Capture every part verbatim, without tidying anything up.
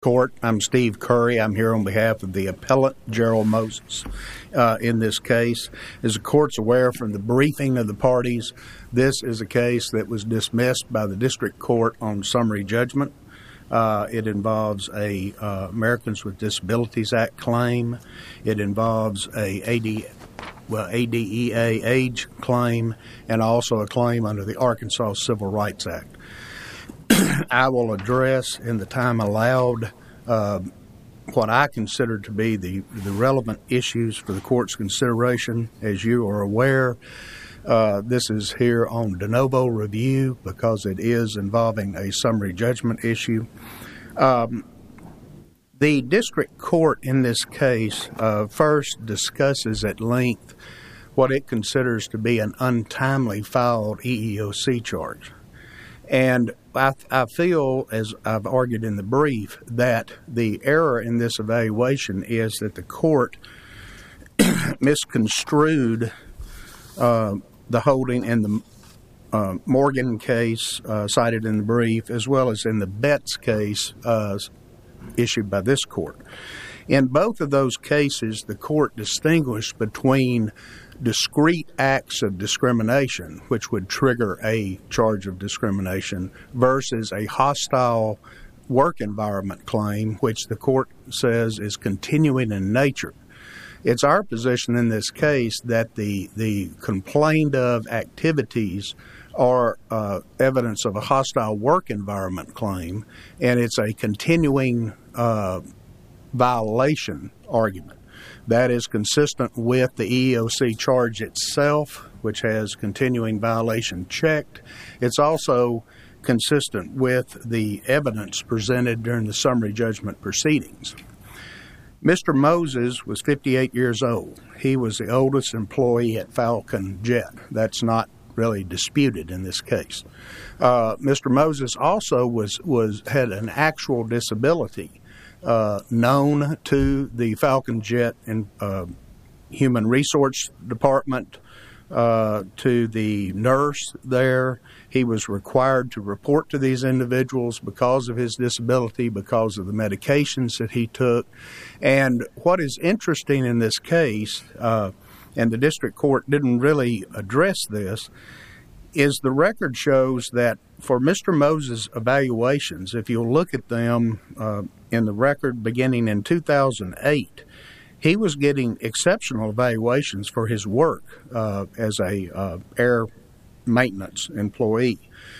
Court. I'm Steve Curry. I'm here on behalf of the appellant, Gerald Moses, uh, in this case. As the court's aware from the briefing of the parties, this is a case that was dismissed by the district court on summary judgment. Uh, it involves a uh, Americans with Disabilities Act claim. It involves a AD, well, A D E A age claim, and also a claim under the Arkansas Civil Rights Act. I will address, in the time allowed, uh, what I consider to be the, the relevant issues for the court's consideration. As you are aware, uh, this is here on de novo review because it is involving a summary judgment issue. Um, the district court in this case uh, first discusses at length what it considers to be an untimely filed E E O C charge. And I, I feel, as I've argued in the brief, that the error in this evaluation is that the court misconstrued uh, the holding in the uh, Morgan case uh, cited in the brief, as well as in the Betts case uh, issued by this court. In both of those cases, the court distinguished between discrete acts of discrimination, which would trigger a charge of discrimination, versus a hostile work environment claim, which the court says is continuing in nature. It's our position in this case that the, the complained of activities are uh, evidence of a hostile work environment claim, and it's a continuing uh, violation argument. That is consistent with the E E O C charge itself, which has continuing violation checked. It's also consistent with the evidence presented during the summary judgment proceedings. Mister Moses was fifty-eight years old. He was the oldest employee at Falcon Jet. That's not really disputed in this case. Uh, Mister Moses also was, was had an actual disability Uh, known to the Falcon Jet and uh, Human Resource Department, uh, to the nurse there. He was required to report to these individuals because of his disability, because of the medications that he took. And what is interesting in this case, uh, and the district court didn't really address this, is the record shows that for Mister Moses' evaluations, if you'll look at them uh, in the record beginning in two thousand eight, he was getting exceptional evaluations for his work uh, as a uh, air maintenance employee.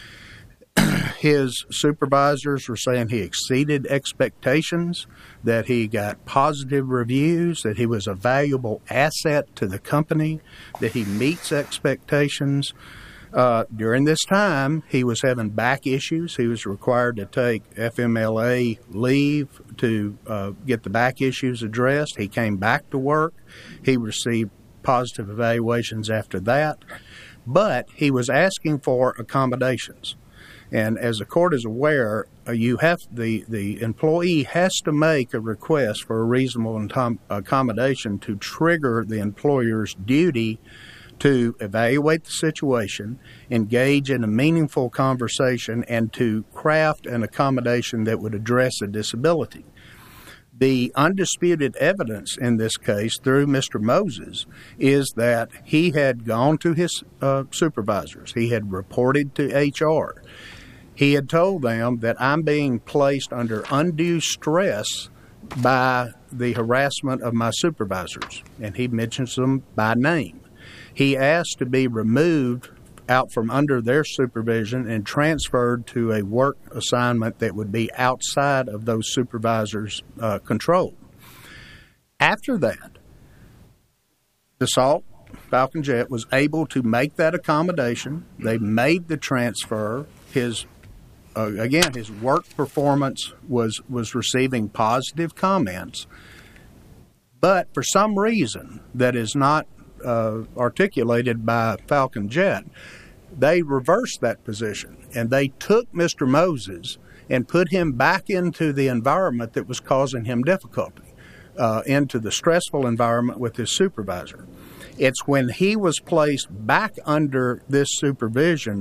His supervisors were saying he exceeded expectations, that he got positive reviews, that he was a valuable asset to the company, that he meets expectations. Uh, during this time, he was having back issues. He was required to take F M L A leave to uh, get the back issues addressed. He came back to work. He received positive evaluations after that. But he was asking for accommodations. And as the court is aware, uh, you have the, the employee has to make a request for a reasonable accommodation to trigger the employer's duty to evaluate the situation, engage in a meaningful conversation, and to craft an accommodation that would address a disability. The undisputed evidence in this case through Mister Moses is that he had gone to his uh, supervisors. He had reported to H R. He had told them that I'm being placed under undue stress by the harassment of my supervisors, and he mentions them by name. He asked to be removed out from under their supervision and transferred to a work assignment that would be outside of those supervisors' uh, control. After that, Dassault Falcon Jet was able to make that accommodation. They made the transfer. His uh, again, his work performance was was receiving positive comments, but for some reason that is not Uh, articulated by Falcon Jet, they reversed that position, and they took Mister Moses and put him back into the environment that was causing him difficulty, uh, into the stressful environment with his supervisor. It's when he was placed back under this supervision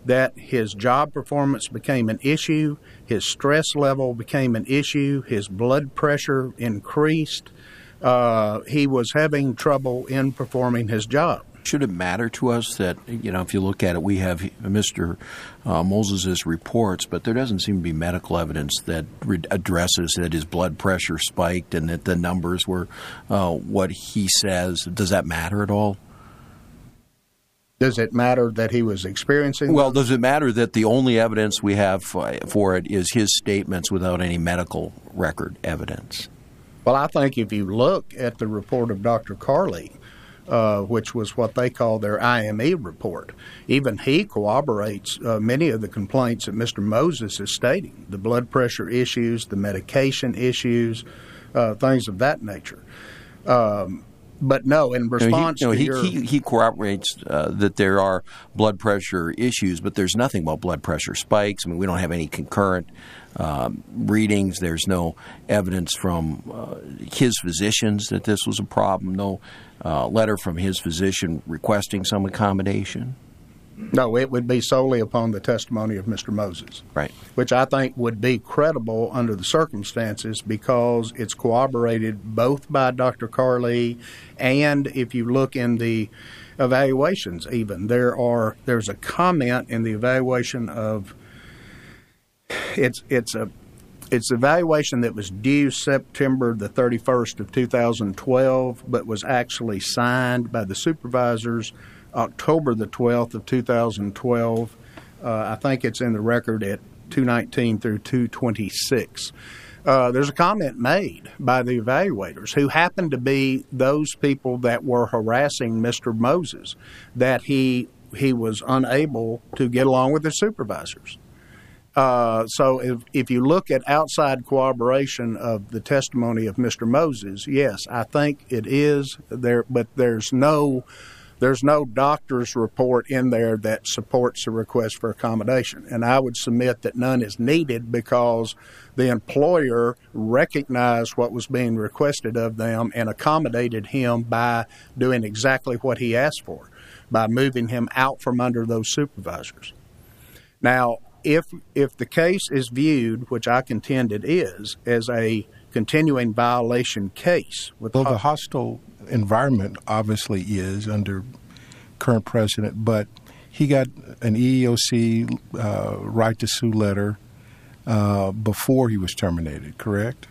that his job performance became an issue, his stress level became an issue, his blood pressure increased. Uh, he was having trouble in performing his job. Should it matter to us that, you know, if you look at it, we have Mister Uh, Moses' reports, but there doesn't seem to be medical evidence that re- addresses that his blood pressure spiked and that the numbers were uh, what he says. Does that matter at all? Does it matter that he was experiencing? Well, does it matter that the only evidence we have for it is his statements without any medical record evidence? Well, I think if you look at the report of Doctor Carley, uh, which was what they call their I M E report, even he corroborates uh, many of the complaints that Mister Moses is stating, the blood pressure issues, the medication issues, uh, things of that nature. Um, but no, in response no, he, to no, your... he, he, he corroborates uh, that there are blood pressure issues, but there's nothing about blood pressure spikes. I mean, we don't have any concurrent Um, readings. There's no evidence from uh, his physicians that this was a problem. No uh, letter from his physician requesting some accommodation. No, it would be solely upon the testimony of Mister Moses. Right. Which I think would be credible under the circumstances because it's corroborated both by Doctor Carley and if you look in the evaluations even, there are there's a comment in the evaluation of It's it's a it's evaluation that was due September the thirty-first of two thousand twelve, but was actually signed by the supervisors October the twelfth of two thousand twelve. Uh, I think it's in the record at two nineteen through two twenty-six. Uh, there's a comment made by the evaluators who happened to be those people that were harassing Mister Moses, that he he was unable to get along with his supervisors. Uh, so if, if you look at outside corroboration of the testimony of Mister Moses, yes, I think it is there, but there's no there's no doctor's report in there that supports a request for accommodation. And I would submit that none is needed because the employer recognized what was being requested of them and accommodated him by doing exactly what he asked for, by moving him out from under those supervisors. Now, If if the case is viewed, which I contend it is, as a continuing violation case. With well, the hostile environment obviously is under current precedent, but he got an E E O C uh, right to sue letter uh, before he was terminated, correct?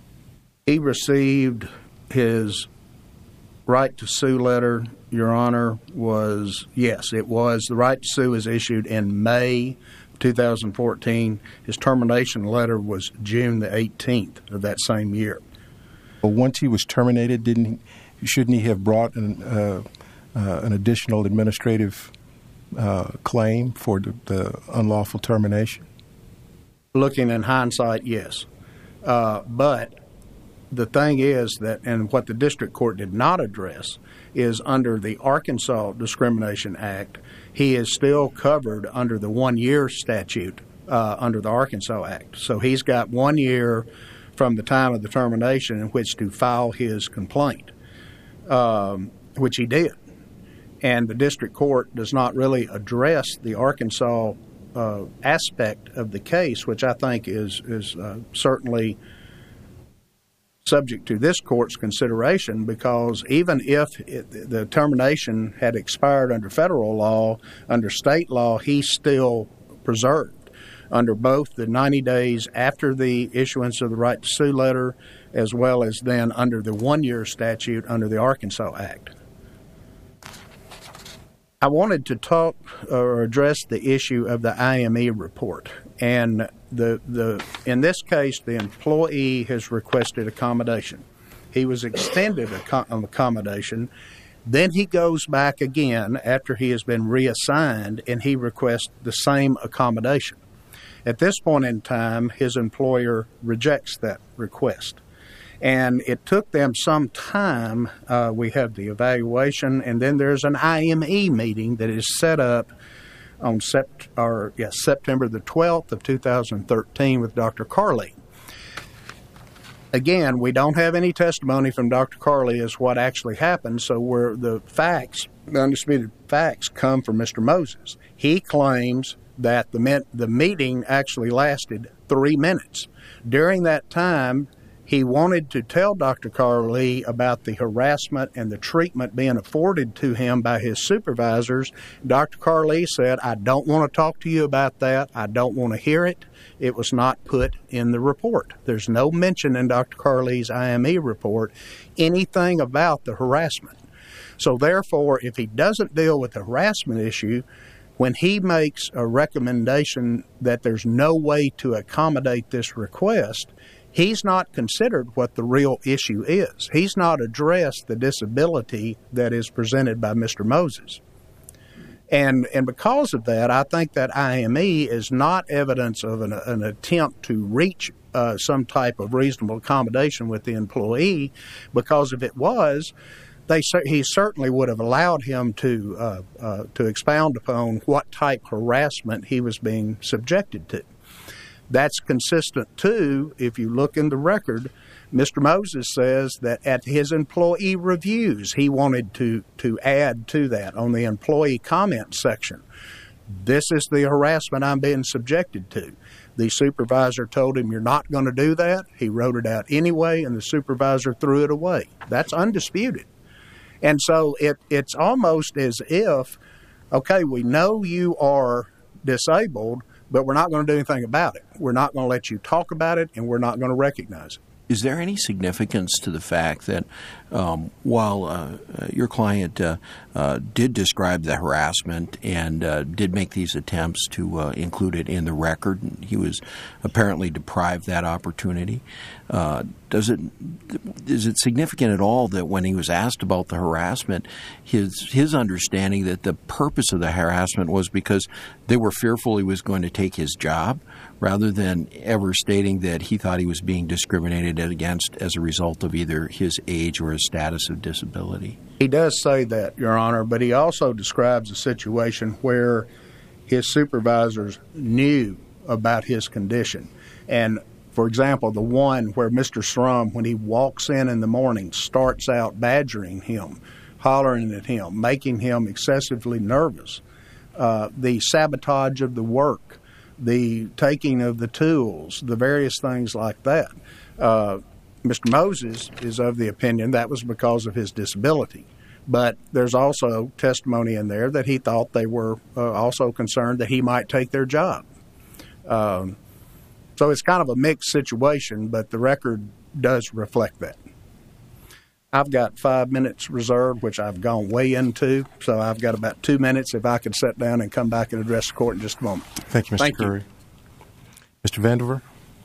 He received his right to sue letter, Your Honor, was, yes, it was. The right to sue was issued in May two thousand fourteen. His termination letter was June the eighteenth of that same year. But once he was terminated, didn't he, shouldn't he have brought an, uh, uh, an additional administrative uh, claim for the, the unlawful termination? Looking in hindsight, yes. Uh, but the thing is that, and what the district court did not address, is under the Arkansas Discrimination Act, he is still covered under the one-year statute uh, under the Arkansas Act. So he's got one year from the time of the termination in which to file his complaint, um, which he did. And the district court does not really address the Arkansas uh, aspect of the case, which I think is, is uh, certainly subject to this court's consideration, because even if it, the termination had expired under federal law, under state law, he's still preserved under both the ninety days after the issuance of the right to sue letter, as well as then under the one-year statute under the Arkansas Act. I wanted to talk or address the issue of the I M E report. And the the in this case, the employee has requested accommodation. He was extended an accommodation. Then he goes back again after he has been reassigned, and he requests the same accommodation. At this point in time, his employer rejects that request. And it took them some time. Uh, we have the evaluation, and then there's an I M E meeting that is set up on sept- or, yes, September the twelfth of two thousand thirteen with Doctor Carley. Again, we don't have any testimony from Doctor Carley as what actually happened, so where the facts, the undisputed facts, come from Mister Moses. He claims that the me- the meeting actually lasted three minutes. During that time, he wanted to tell Doctor Carley about the harassment and the treatment being afforded to him by his supervisors. Doctor Carley said, I don't want to talk to you about that. I don't want to hear it. It was not put in the report. There's no mention in Doctor Carley's I M E report anything about the harassment. So therefore, if he doesn't deal with the harassment issue, when he makes a recommendation that there's no way to accommodate this request, he's not considered what the real issue is. He's not addressed the disability that is presented by Mister Moses. And and because of that, I think that I M E is not evidence of an, an attempt to reach uh, some type of reasonable accommodation with the employee, because if it was, they he certainly would have allowed him to uh, uh, to expound upon what type of harassment he was being subjected to. That's consistent, too, if you look in the record. Mister Moses says that at his employee reviews, he wanted to, to add to that on the employee comment section. This is the harassment I'm being subjected to. The supervisor told him, you're not going to do that. He wrote it out anyway, and the supervisor threw it away. That's undisputed. And so it, it's almost as if, okay, we know you are disabled, but we're not going to do anything about it. We're not going to let you talk about it, and we're not going to recognize it. Is there any significance to the fact that um, while uh, your client uh, uh, did describe the harassment and uh, did make these attempts to uh, include it in the record, and he was apparently deprived that opportunity, uh, does it is it significant at all that when he was asked about the harassment, his his understanding that the purpose of the harassment was because they were fearful he was going to take his job, rather than ever stating that he thought he was being discriminated against as a result of either his age or his status of disability? He does say that, Your Honor, but he also describes a situation where his supervisors knew about his condition. And, for example, the one where Mister Strum, when he walks in in the morning, starts out badgering him, hollering at him, making him excessively nervous. Uh, the sabotage of the work, the taking of the tools, the various things like that. Uh, Mister Moses is of the opinion that was because of his disability. But there's also testimony in there that he thought they were uh, also concerned that he might take their job. Um, so it's kind of a mixed situation, but the record does reflect that. I've got five minutes reserved, which I've gone way into, so I've got about two minutes if I could sit down and come back and address the court in just a moment. Thank you, Mister Thank Curry. You. Mister Vandiver?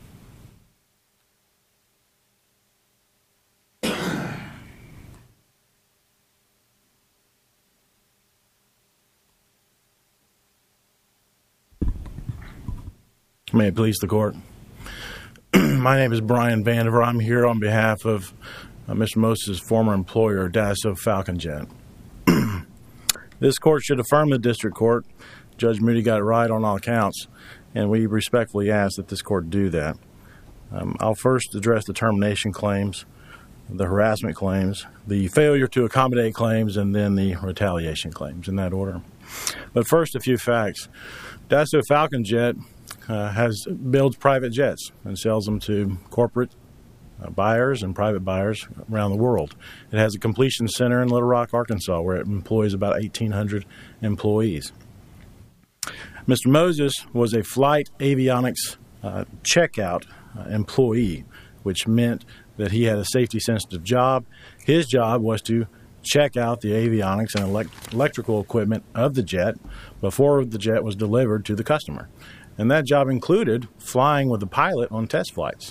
May it please the court. My name is Brian Vandiver. I'm here on behalf of uh, Mister Moses' former employer, Dassault Falcon Jet. This court should affirm the district court. Judge Moody got it right on all accounts, and we respectfully ask that this court do that. Um, I'll first address the termination claims, the harassment claims, the failure to accommodate claims, and then the retaliation claims in that order. But first, a few facts. Dassault Falcon Jet uh, has builds private jets and sells them to corporate uh, buyers and private buyers around the world. It has a completion center in Little Rock, Arkansas, where it employs about eighteen hundred employees. Mister Moses was a flight avionics uh, checkout uh, employee, which meant that he had a safety-sensitive job. His job was to check out the avionics and elect- electrical equipment of the jet before the jet was delivered to the customer. And that job included flying with the pilot on test flights.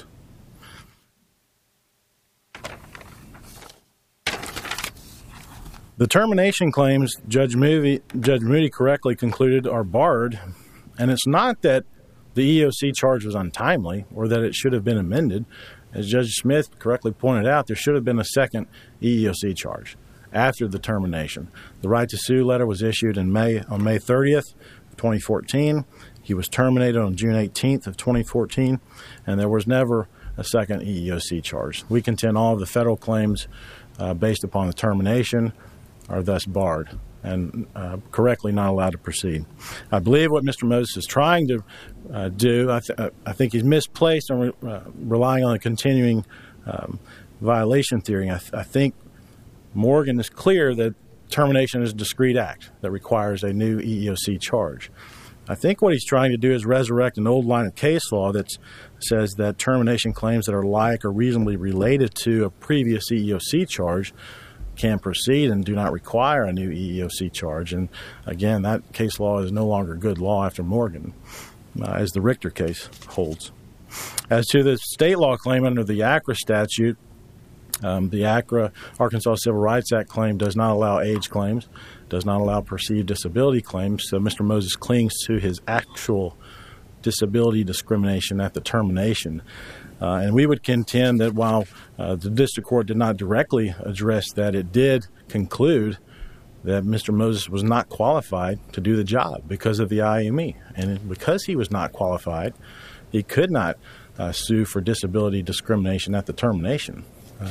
The termination claims, Judge Moody, Judge Moody correctly concluded, are barred. And it's not that the E O C charge was untimely or that it should have been amended. As Judge Smith correctly pointed out, there should have been a second E E O C charge after the termination. The right to sue letter was issued in May on May thirtieth, twenty fourteen. He was terminated on June eighteenth of twenty fourteen, and there was never a second E E O C charge. We contend all of the federal claims uh, based upon the termination are thus barred and uh, correctly not allowed to proceed. I believe what Mister Moses is trying to uh, do, I, th- I think he's misplaced on re- uh, relying on a continuing um, violation theory. I, th- I think Morgan is clear that termination is a discrete act that requires a new E E O C charge. I think what he's trying to do is resurrect an old line of case law that says that termination claims that are like or reasonably related to a previous E E O C charge can proceed and do not require a new E E O C charge. And again, that case law is no longer good law after Morgan, uh, as the Richter case holds. As to the state law claim under the ACRA statute, um, the ACRA, Arkansas Civil Rights Act claim does not allow age claims, does not allow perceived disability claims, so Mister Moses clings to his actual disability discrimination at the termination. Uh, and we would contend that while uh, the district court did not directly address that, it did conclude that Mister Moses was not qualified to do the job because of the I M E. And because he was not qualified, he could not uh, sue for disability discrimination at the termination. Uh,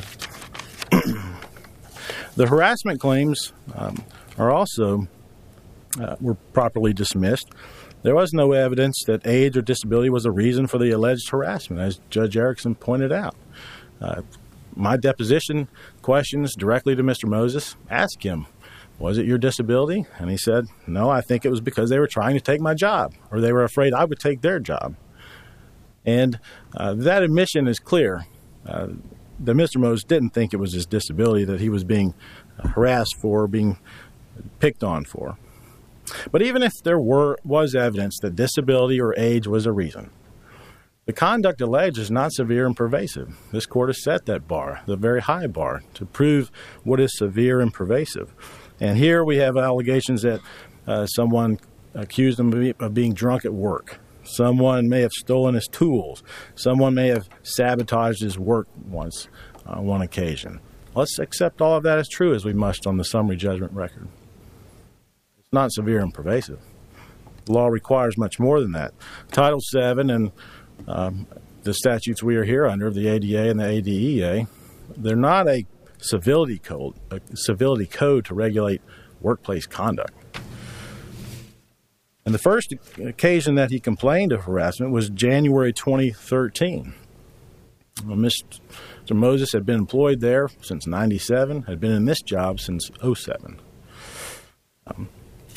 the harassment claims um, are also uh, were properly dismissed. There was no evidence that age or disability was a reason for the alleged harassment, as Judge Erickson pointed out. Uh, my deposition questions directly to Mister Moses asked him, was it your disability? And he said, no, I think it was because they were trying to take my job, or they were afraid I would take their job. And uh, that admission is clear. Uh, that Mister Moses didn't think it was his disability that he was being harassed for, being picked on for. But even if there were was evidence that disability or age was a reason, the conduct alleged is not severe and pervasive. This court has set that bar, the very high bar, to prove what is severe and pervasive. And here we have allegations that uh, someone accused him of being drunk at work. Someone may have stolen his tools. Someone may have sabotaged his work once on one occasion. Let's accept all of that as true, as we must on the summary judgment record. Not severe and pervasive. The law requires much more than that. Title seven and um, the statutes we are here under, the A D A and the A D E A, they're not a civility code, a civility code to regulate workplace conduct. And the first occasion that he complained of harassment was January twenty thirteen. Well, Mister Moses had been employed there since ninety-seven, had been in this job since oh seven. Um,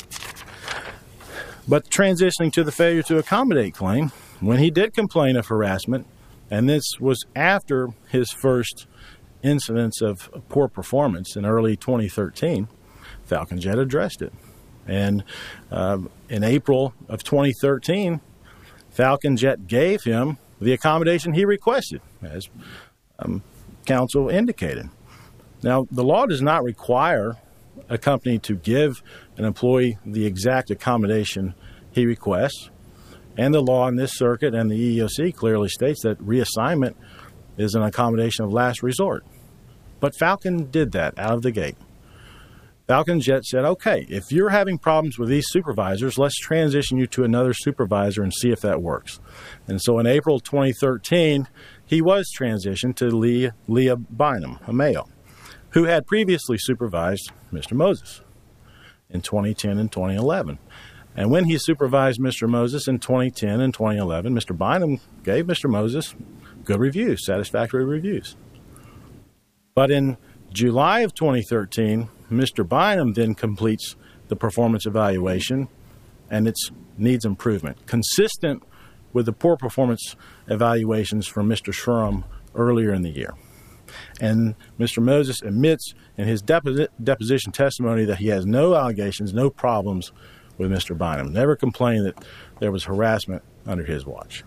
But transitioning to the failure to accommodate claim, when he did complain of harassment, and this was after his first incidents of poor performance in early twenty thirteen, Falcon Jet addressed it. And uh, in April of twenty thirteen, Falcon Jet gave him the accommodation he requested, as um, counsel indicated. Now, the law does not require a company to give an employee the exact accommodation he requests. And the law in this circuit and the E E O C clearly states that reassignment is an accommodation of last resort. But Falcon did that out of the gate. Falcon Jet said, okay, if you're having problems with these supervisors, let's transition you to another supervisor and see if that works. And so in April twenty thirteen, he was transitioned to Leah, Leah Bynum, a male, who had previously supervised Mister Moses in twenty ten and twenty eleven. And when he supervised Mister Moses in twenty ten and twenty eleven, Mister Bynum gave Mister Moses good reviews, satisfactory reviews. But in July of twenty thirteen, Mister Bynum then completes the performance evaluation, and it needs improvement, consistent with the poor performance evaluations from Mister Shrum earlier in the year. And Mister Moses admits in his deposi- deposition testimony that he has no allegations, no problems with Mister Bynum, never complained that there was harassment under his watch.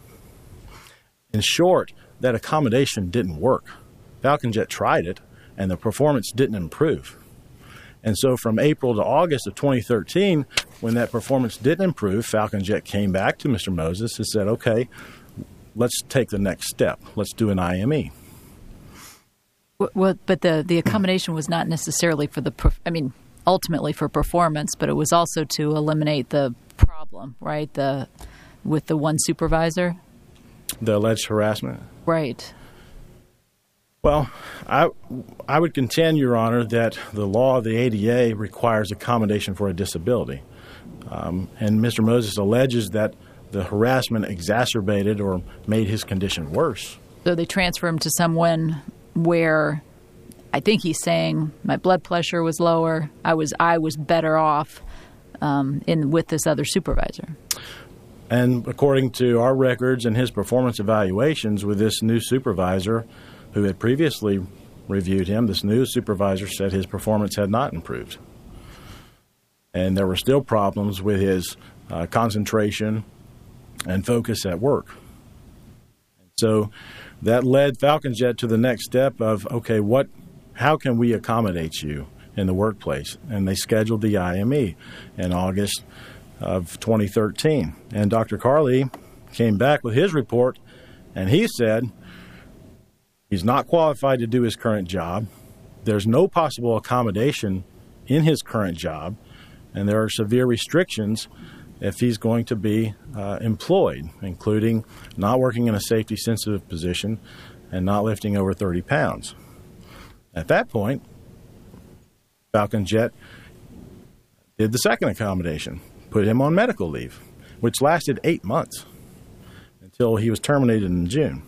In short, that accommodation didn't work. Falcon Jet tried it, and the performance didn't improve. And so from April to August of twenty thirteen, when that performance didn't improve, Falcon Jet came back to Mister Moses and said, okay, let's take the next step. Let's do an I M E. Well, but the, the accommodation was not necessarily for the, I mean, ultimately for performance, but it was also to eliminate the problem, right? The with the one supervisor? The alleged harassment? Right. Well, I, I would contend, Your Honor, that the law of the A D A requires accommodation for a disability. Um, and Mister Moses alleges that the harassment exacerbated or made his condition worse. So they transfer him to someone where I think he's saying my blood pressure was lower. I was I was better off um, in with this other supervisor. And according to our records and his performance evaluations with this new supervisor who had previously reviewed him, this new supervisor said his performance had not improved. And there were still problems with his uh, concentration and focus at work. So that led Falcon Jet to the next step of, okay, what, how can we accommodate you in the workplace? And they scheduled the I M E in August of twenty thirteen. And Doctor Carley came back with his report, and he said he's not qualified to do his current job. There's no possible accommodation in his current job, and there are severe restrictions if he's going to be uh, employed, including not working in a safety-sensitive position and not lifting over thirty pounds. At that point, Falcon Jet did the second accommodation, put him on medical leave, which lasted eight months until he was terminated in June.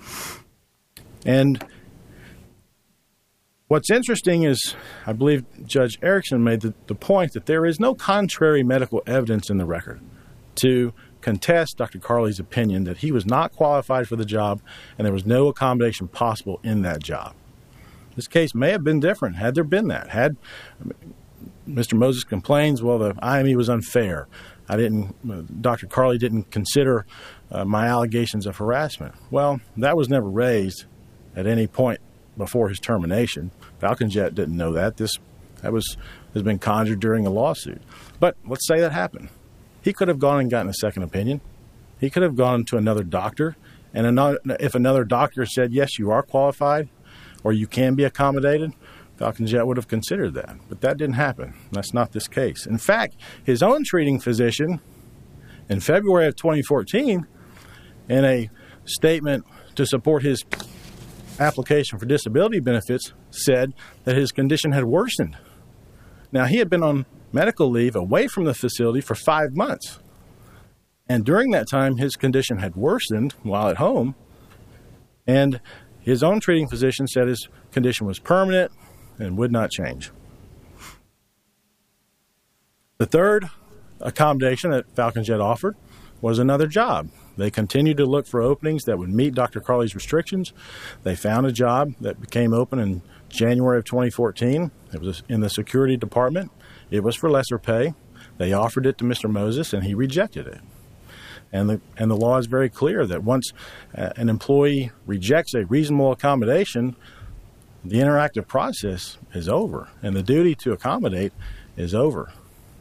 And what's interesting is, I believe Judge Erickson made the, the point that there is no contrary medical evidence in the record to contest Doctor Carley's opinion that he was not qualified for the job and there was no accommodation possible in that job. This case may have been different had there been that. Had Mister Moses complains, well, the I M E was unfair. I didn't, uh, Doctor Carley didn't consider uh, my allegations of harassment. Well, that was never raised at any point before his termination. Falcon Jet didn't know that. This that was has been conjured during a lawsuit. But let's say that happened. He could have gone and gotten a second opinion. He could have gone to another doctor, and another, if another doctor said, yes, you are qualified, or you can be accommodated, Falcon Jet would have considered that. But that didn't happen. That's not this case. In fact, his own treating physician in February of twenty fourteen, in a statement to support his application for disability benefits, said that his condition had worsened. Now, he had been on medical leave away from the facility for five months. And during that time, his condition had worsened while at home. And his own treating physician said his condition was permanent and would not change. The third accommodation that Falcon Jet offered was another job. They continued to look for openings that would meet Doctor Carley's restrictions. They found a job that became open in January of twenty fourteen. It was in the security department. It was for lesser pay. They offered it to Mister Moses, and he rejected it. And the and the law is very clear that once uh, an employee rejects a reasonable accommodation, the interactive process is over, and the duty to accommodate is over.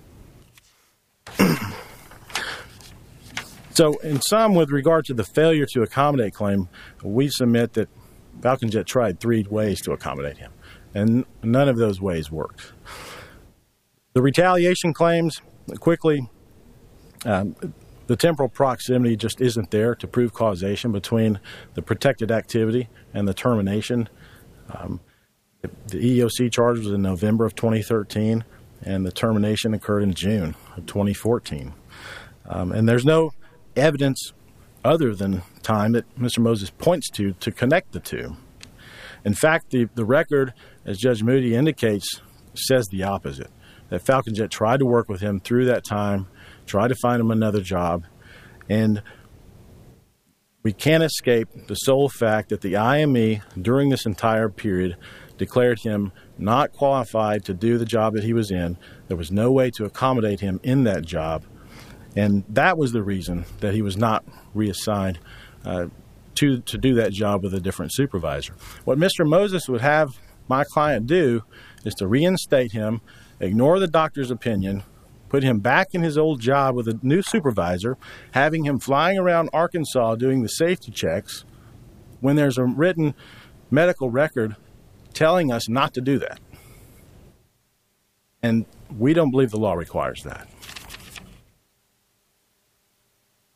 So, in sum, with regard to the failure to accommodate claim, we submit that Falcon Jet tried three ways to accommodate him, and none of those ways worked. The retaliation claims, quickly, um, the temporal proximity just isn't there to prove causation between the protected activity and the termination. Um, the E E O C charge was in November of twenty thirteen, and the termination occurred in June of twenty fourteen. Um, and there's no evidence other than time that Mister Moses points to to connect the two. In fact, the, the record, as Judge Moody indicates, says the opposite, that Falcon Jet tried to work with him through that time, tried to find him another job, and we can't escape the sole fact that the I M E, during this entire period, declared him not qualified to do the job that he was in. There was no way to accommodate him in that job. And that was the reason that he was not reassigned uh, to, to do that job with a different supervisor. What Mister Moses would have my client do is to reinstate him, ignore the doctor's opinion, put him back in his old job with a new supervisor, having him flying around Arkansas doing the safety checks when there's a written medical record telling us not to do that. And we don't believe the law requires that.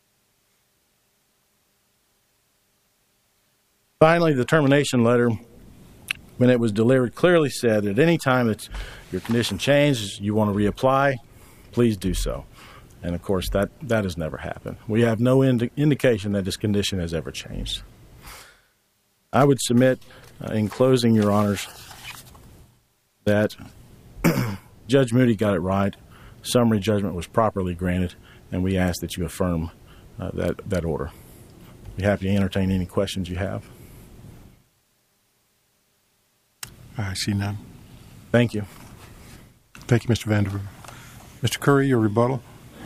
Finally, the termination letter when it was delivered, clearly said that any time that your condition changes, you want to reapply, please do so. And, of course, that, that has never happened. We have no indi- indication that this condition has ever changed. I would submit, uh, in closing, Your Honors, that Judge Moody got it right. Summary judgment was properly granted, and we ask that you affirm uh, that, that order. I'd be happy to entertain any questions you have. I see none. Thank you. Thank you, Mister Vanderver. Mister Curry, your rebuttal.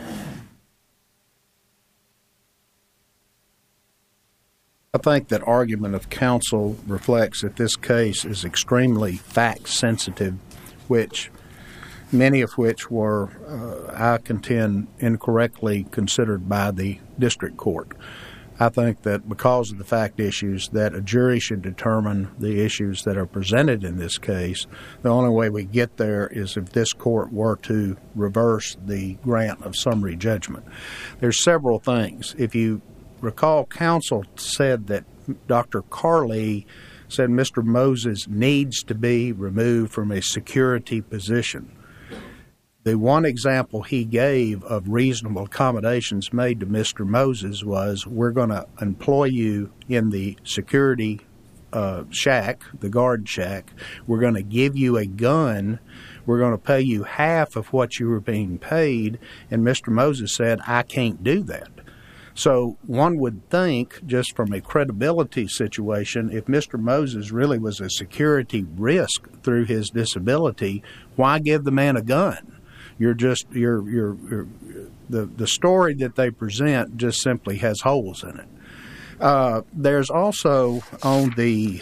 I think that argument of counsel reflects that this case is extremely fact-sensitive, which many of which were, uh, I contend, incorrectly considered by the district court. I think that because of the fact issues, that a jury should determine the issues that are presented in this case. The only way we get there is if this court were to reverse the grant of summary judgment. There's several things. If you recall, counsel said that Doctor Carley said Mister Moses needs to be removed from a security position. The one example he gave of reasonable accommodations made to Mister Moses was, we're going to employ you in the security uh, shack, the guard shack. We're going to give you a gun. We're going to pay you half of what you were being paid. And Mister Moses said, I can't do that. So one would think, just from a credibility situation, if Mister Moses really was a security risk through his disability, why give the man a gun? You're just you're you're, you're the the story that they present just simply has holes in it. Uh, there's also on the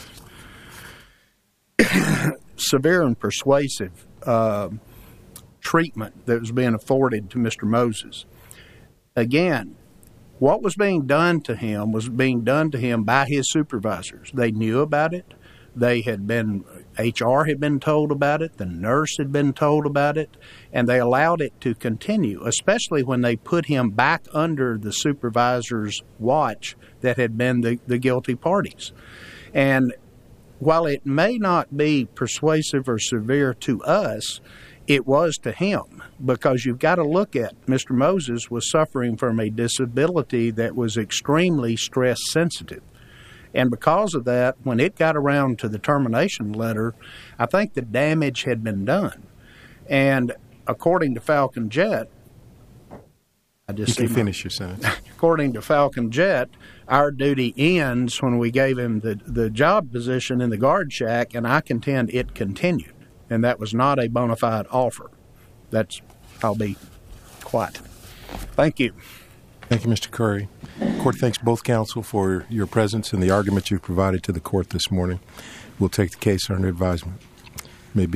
severe and persuasive uh, treatment that was being afforded to Mister Moses. Again, what was being done to him was being done to him by his supervisors. They knew about it. They had been, H R had been told about it. The nurse had been told about it. And they allowed it to continue, especially when they put him back under the supervisor's watch that had been the, the guilty parties. And while it may not be persuasive or severe to us, it was to him, because you've got to look at Mister Moses was suffering from a disability that was extremely stress sensitive. And because of that, when it got around to the termination letter, I think the damage had been done. And according to Falcon Jet, I just you can finish your sentence. According to Falcon Jet, our duty ends when we gave him the, the job position in the guard shack, and I contend it continued. And that was not a bona fide offer. That's, I'll be quiet. Thank you. Thank you, Mister Curry. The court thanks both counsel for your presence and the argument you've provided to the court this morning. We'll take the case under advisement.